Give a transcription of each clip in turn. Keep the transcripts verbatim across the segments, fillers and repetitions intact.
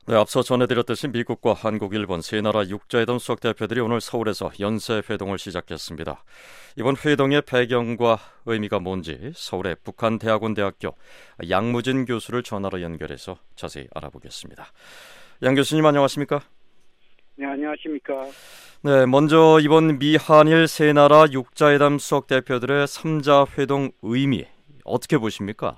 네, 앞서 전해드렸듯이 미국과 한국, 일본 세 나라 육자회담 수석 대표들이 오늘 서울에서 연쇄 회동을 시작했습니다. 이번 회동의 배경과 의미가 뭔지 서울의 북한대학원대학교 양무진 교수를 전화로 연결해서 자세히 알아보겠습니다. 양 교수님 안녕하십니까? 네, 안녕하십니까? 네, 먼저 이번 미한일 세 나라 육자회담 수석 대표들의 삼자 회동 의미 어떻게 보십니까?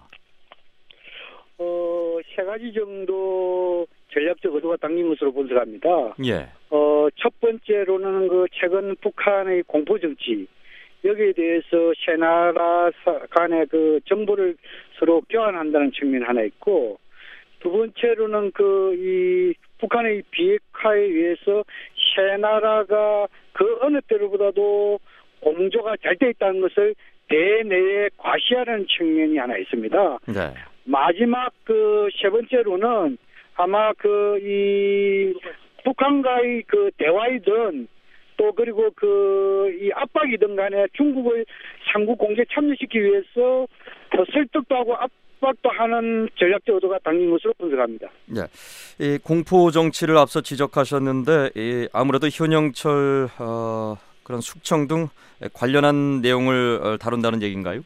어, 세 가지 정도 전략적 의도가 담긴 것으로 분석합니다. 예. 어, 첫 번째로는 그 최근 북한의 공포 정치, 여기에 대해서 세 나라 간의 그 정보를 서로 교환한다는 측면이 하나 있고, 두 번째로는 그 이 북한의 비핵화에 의해서 세 나라가 그 어느 때보다도 공조가 잘 돼 있다는 것을 대내에 과시하는 측면이 하나 있습니다. 네. 마지막 그 세 번째로는 아마 그 이 북한과의 그 대화이든 또 그리고 그 이 압박이든 간에 중국을 삼국 공조에 참여시키기 위해서 더 설득도 하고 압박도 하는 전략적 의도가 담긴 것으로 분석합니다. 네, 이 공포 정치를 앞서 지적하셨는데 이 아무래도 현영철 어, 그런 숙청 등 관련한 내용을 다룬다는 얘기인가요?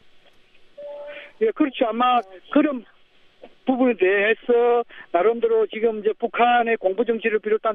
예, 그렇죠. 아마 그런 부분에 대해서 나름대로 지금 이제 북한의 공포 정치를 비롯한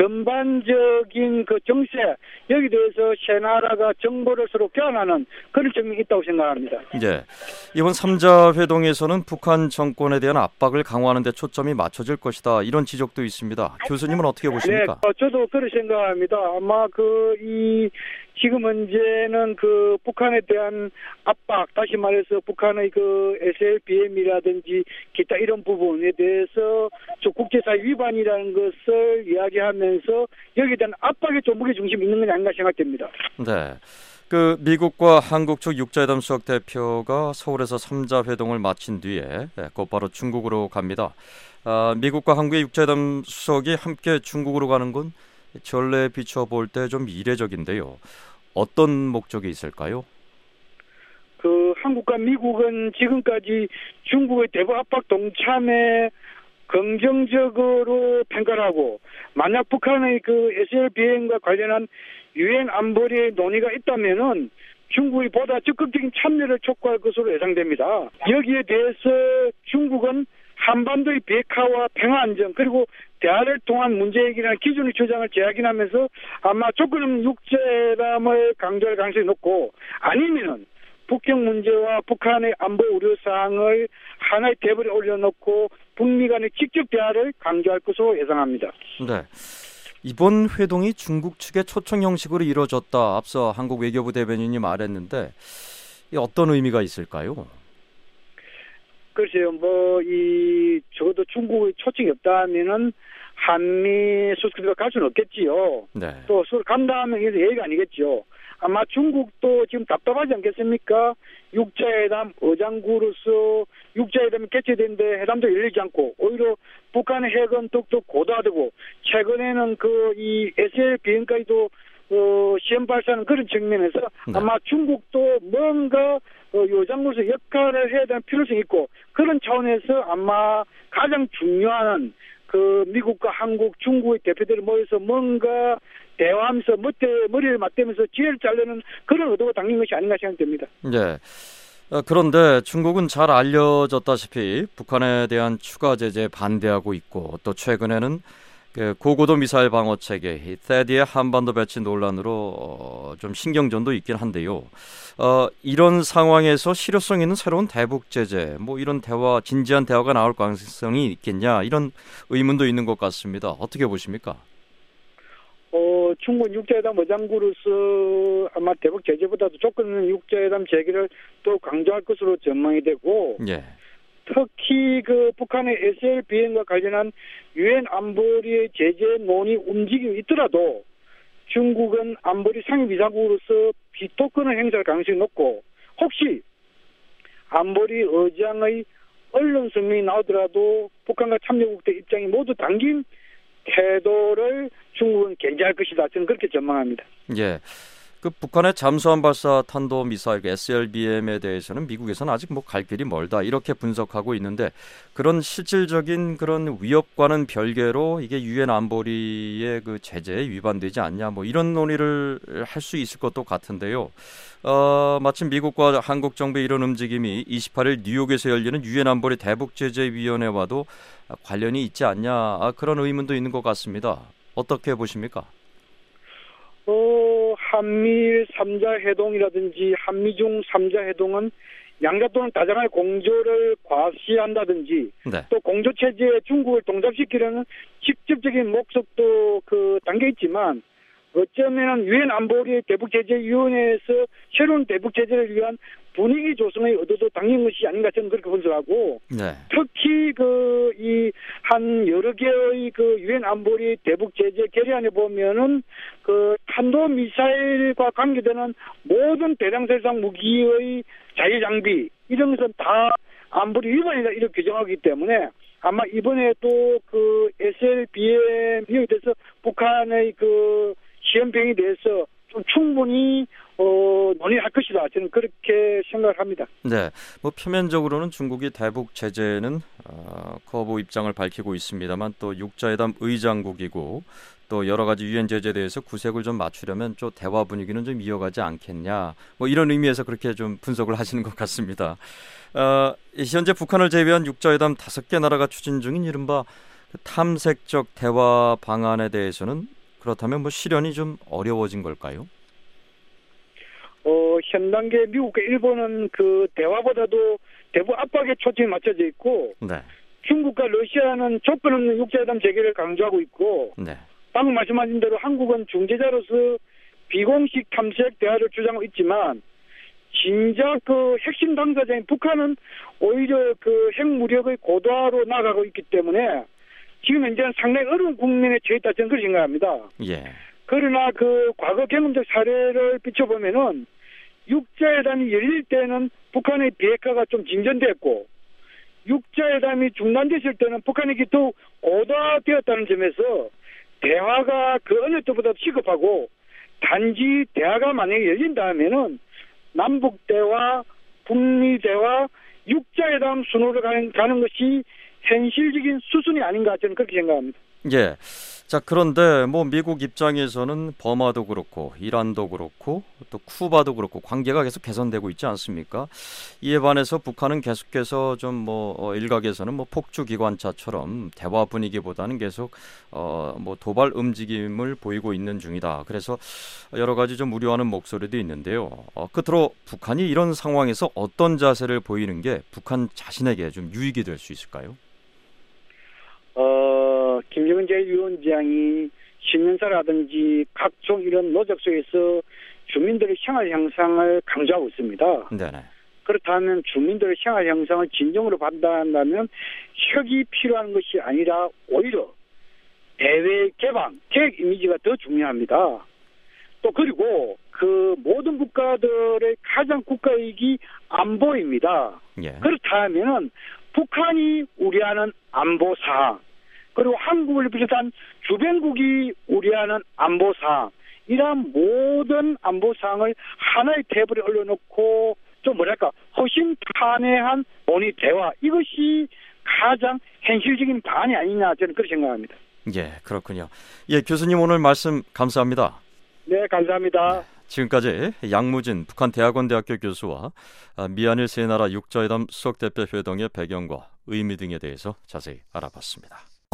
전반적인 그 정세 여기 대해서 세 나라가 정보를 서로 교환하는 그런 측면이 있다고 생각합니다. 네, 이번 삼자 회동에서는 북한 정권에 대한 압박을 강화하는 데 초점이 맞춰질 것이다 이런 지적도 있습니다. 교수님은 어떻게 보십니까? 네, 저도 그렇게 생각합니다. 아마 그 이 지금 현재는 그 북한에 대한 압박, 다시 말해서 북한의 그 에스엘비엠이라든지 기타 이런 부분에 대해서 저 국제사회 위반이라는 것을 이야기하면서 여기에 대한 압박에 좀 무게 중심이 있는 건 아닌가 생각됩니다. 네. 그 미국과 한국 측 육자회담 수석 대표가 서울에서 삼자 회동을 마친 뒤에 곧바로 중국으로 갑니다. 아, 미국과 한국의 육자회담 수석이 함께 중국으로 가는 건 전례에 비춰 볼 때 좀 이례적인데요. 어떤 목적이 있을까요? 그 한국과 미국은 지금까지 중국의 대북 압박 동참에 긍정적으로 평가를 하고, 만약 북한의 그 에스엘비엠과 관련한 유엔 안보리의 논의가 있다면은 중국이 보다 적극적인 참여를 촉구할 것으로 예상됩니다. 여기에 대해서 중국은 한반도의 비핵화와 평화 안정 그리고 대화를 통한 문제 해결이라는 기존의 주장을 재확인하면서 아마 조건 없는 육자회담을 강조할 가능성이 높고, 아니면은 북경 문제와 북한의 안보 우려 사항을 하나의 테이블에 올려놓고 북미 간의 직접 대화를 강조할 것으로 예상합니다. 네. 이번 회동이 중국 측의 초청 형식으로 이루어졌다. 앞서 한국 외교부 대변인이 말했는데 이 어떤 의미가 있을까요? 글쎄요, 뭐, 이, 적어도 중국의 초청이 없다면은 한미 수습가 갈 수는 없겠지요. 네. 또 서로 간다면 이게 예의가 아니겠지요. 아마 중국도 지금 답답하지 않겠습니까? 육자회담 의장국으로서 육자회담이 개최되는데 회담도 열리지 않고 오히려 북한의 핵은 더욱더 고도화되고 최근에는 그 이 에스엘비엠까지도 어, 시험 발사하는 그런 측면에서 네. 아마 중국도 뭔가 어, 요장으로서 역할을 해야 되는 필요성이 있고, 그런 차원에서 아마 가장 중요한 그 미국과 한국, 중국의 대표들이 모여서 뭔가 대화하면서 머리, 머리를 맞대면서 지혜를 짜려는 그런 의도가 담긴 것이 아닌가 생각됩니다. 네. 어, 그런데 중국은 잘 알려졌다시피 북한에 대한 추가 제재에 반대하고 있고, 또 최근에는 그 고고도 미사일 방어 체계, 이 테디의 한반도 배치 논란으로 어, 좀 신경전도 있긴 한데요. 어, 이런 상황에서 실효성 있는 새로운 대북 제재, 뭐 이런 대화, 진지한 대화가 나올 가능성이 있겠냐 이런 의문도 있는 것 같습니다. 어떻게 보십니까? 어, 중국 육자회담 의장국으로서 아마 대북 제재보다도 조건 없는 육자회담 재개를 또 강조할 것으로 전망이 되고. 예. 특히 그 북한의 에스엘비엠과 관련한 유엔 안보리의 제재 논의 움직임이 있더라도 중국은 안보리 상임이사국으로서 비토권을 행사할 가능성이 높고, 혹시 안보리 의장의 언론 성명이 나오더라도 북한과 참여국들 입장이 모두 담긴 태도를 중국은 견제할 것이다. 저는 그렇게 전망합니다. 예. 그 북한의 잠수함 발사 탄도 미사일 에스엘비엠에 대해서는 미국에서는 아직 뭐 갈 길이 멀다 이렇게 분석하고 있는데 그런 실질적인 그런 위협과는 별개로 이게 유엔 안보리의 그 제재에 위반되지 않냐 뭐 이런 논의를 할 수 있을 것도 같은데요. 어, 마침 미국과 한국 정부의 이런 움직임이 이십팔 일 뉴욕에서 열리는 유엔 안보리 대북제재위원회와도 관련이 있지 않냐 아, 그런 의문도 있는 것 같습니다. 어떻게 보십니까? 어, 한미일 삼 자 회동이라든지 한미중 삼 자 회동은 양자 또는 다자간의 공조를 과시한다든지 네. 또 공조 체제에 중국을 동접시키려는 직접적인 목적도 그 담겨 있지만 어쩌면 유엔 안보리 대북제재위원회에서 새로운 대북제재를 위한 분위기 조성의 의도도 담긴 것이 아닌가 저는 그렇게 분석하고 네. 특히 그 이 한 여러 개의 그 유엔 안보리 대북제재 결의안에 보면은 그 탄도 미사일과 관계되는 모든 대량살상 무기의 자유 장비 이런 것은 다 안보리 위반이다 이렇게 규정하기 때문에 아마 이번에 또 그 에스엘비엠에 대해서 북한의 그 시험병에 대해서 좀 충분히 어, 논의할 것이다. 저는 그렇게 생각을 합니다. 네, 뭐 표면적으로는 중국이 대북 제재는 어, 거부 입장을 밝히고 있습니다만 또 육자회담 의장국이고 또 여러 가지 유엔 제재에 대해서 구색을 좀 맞추려면 좀 대화 분위기는 좀 이어가지 않겠냐. 뭐 이런 의미에서 그렇게 좀 분석을 하시는 것 같습니다. 어, 현재 북한을 제외한 육자회담 다섯 개 나라가 추진 중인 이른바 탐색적 대화 방안에 대해서는 그렇다면 뭐 실현이 좀 어려워진 걸까요? 어, 현 단계 미국과 일본은 그 대화보다도 대북 압박에 초점이 맞춰져 있고, 네. 중국과 러시아는 조건 없는 육자회담 재개를 강조하고 있고, 네. 방금 말씀하신 대로 한국은 중재자로서 비공식 탐색 대화를 주장하고 있지만, 진작 그 핵심 당사자인 북한은 오히려 그 핵무력의 고도화로 나가고 있기 때문에 지금 현재는 상당히 어려운 국면에 처해 있다 저는 그렇게 생각합니다. 예. 그러나 그 과거 경험적 사례를 비춰보면은 육자회담이 열릴 때는 북한의 비핵화가 좀 진전됐고 육자회담이 중단됐을 때는 북한에게 더욱 고도화되었다는 점에서 대화가 그 어느 때보다 시급하고 단지 대화가 만약에 열린다면은 남북 대화, 북미 대화, 육자회담 순으로 가는, 가는 것이 현실적인 수순이 아닌가 저는 그렇게 생각합니다. 예. 자, 그런데 뭐 미국 입장에서는 버마도 그렇고 이란도 그렇고 또 쿠바도 그렇고 관계가 계속 개선되고 있지 않습니까? 이에 반해서 북한은 계속해서 좀 뭐 일각에서는 뭐 폭주 기관차처럼 대화 분위기보다는 계속 어 뭐 도발 움직임을 보이고 있는 중이다. 그래서 여러 가지 좀 우려하는 목소리도 있는데요. 어, 끝으로 북한이 이런 상황에서 어떤 자세를 보이는 게 북한 자신에게 좀 유익이 될 수 있을까요? 어, 김정은 제일위원장이 신년사라든지 각종 이런 노력 속에서 주민들의 생활 향상을 강조하고 있습니다. 네네. 그렇다면 주민들의 생활 향상을 진정으로 판단한다면 혁이 필요한 것이 아니라 오히려 대외 개방, 계획 이미지가 더 중요합니다. 또 그리고 그 모든 국가들의 가장 국가이익이 안보입니다. 예. 그렇다면은 북한이 우려하는 안보 사항, 그리고 한국을 비롯한 주변국이 우려하는 안보 사항, 이러한 모든 안보 사항을 하나의 테이블에 올려놓고 좀 뭐랄까 허심탄회한 논의 대화, 이것이 가장 현실적인 방안이 아니냐 저는 그렇게 생각합니다. 예, 그렇군요. 예, 교수님 오늘 말씀 감사합니다. 네, 감사합니다. 네, 지금까지 양무진 북한대학원대학교 교수와 미한일 세 나라 육자회담 수석대표 회동의 배경과 의미 등에 대해서 자세히 알아봤습니다.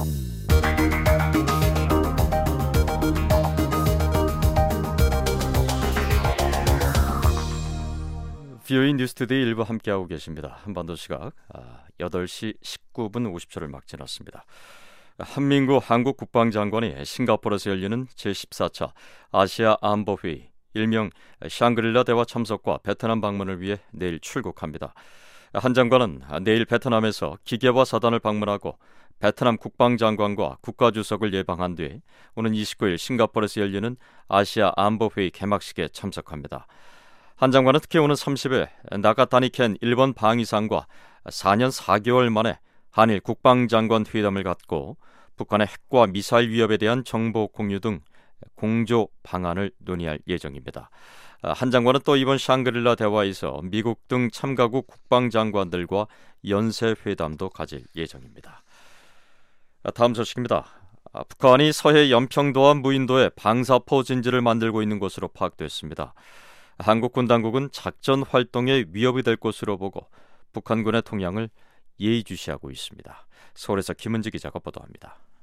비오이 뉴스투데이 일부 함께하고 계십니다. 한반도 시각 여덟 시 십구 분 오십 초를 막 지났습니다. 한민구 한국 국방장관이 싱가포르에서 열리는 제십사 차 아시아 안보회의 일명 샹그릴라 대화 참석과 베트남 방문을 위해 내일 출국합니다. 한 장관은 내일 베트남에서 기계화 사단을 방문하고 베트남 국방장관과 국가주석을 예방한 뒤에 오는 이십구 일 싱가포르에서 열리는 아시아 안보회의 개막식에 참석합니다. 한 장관은 특히 오는 삼십 일 나가타니켄 일본 방위상과 사 년 사 개월 만에 한일 국방장관 회담을 갖고 북한의 핵과 미사일 위협에 대한 정보 공유 등 공조 방안을 논의할 예정입니다. 한 장관은 또 이번 샹그릴라 대화에서 미국 등 참가국 국방장관들과 연쇄회담도 가질 예정입니다. 다음 소식입니다. 북한이 서해 연평도와 무인도에 방사포 진지를 만들고 있는 것으로 파악됐습니다. 한국군 당국은 작전 활동에 위협이 될 것으로 보고 북한군의 동향을 예의주시하고 있습니다. 서울에서 김은지 기자가 보도합니다.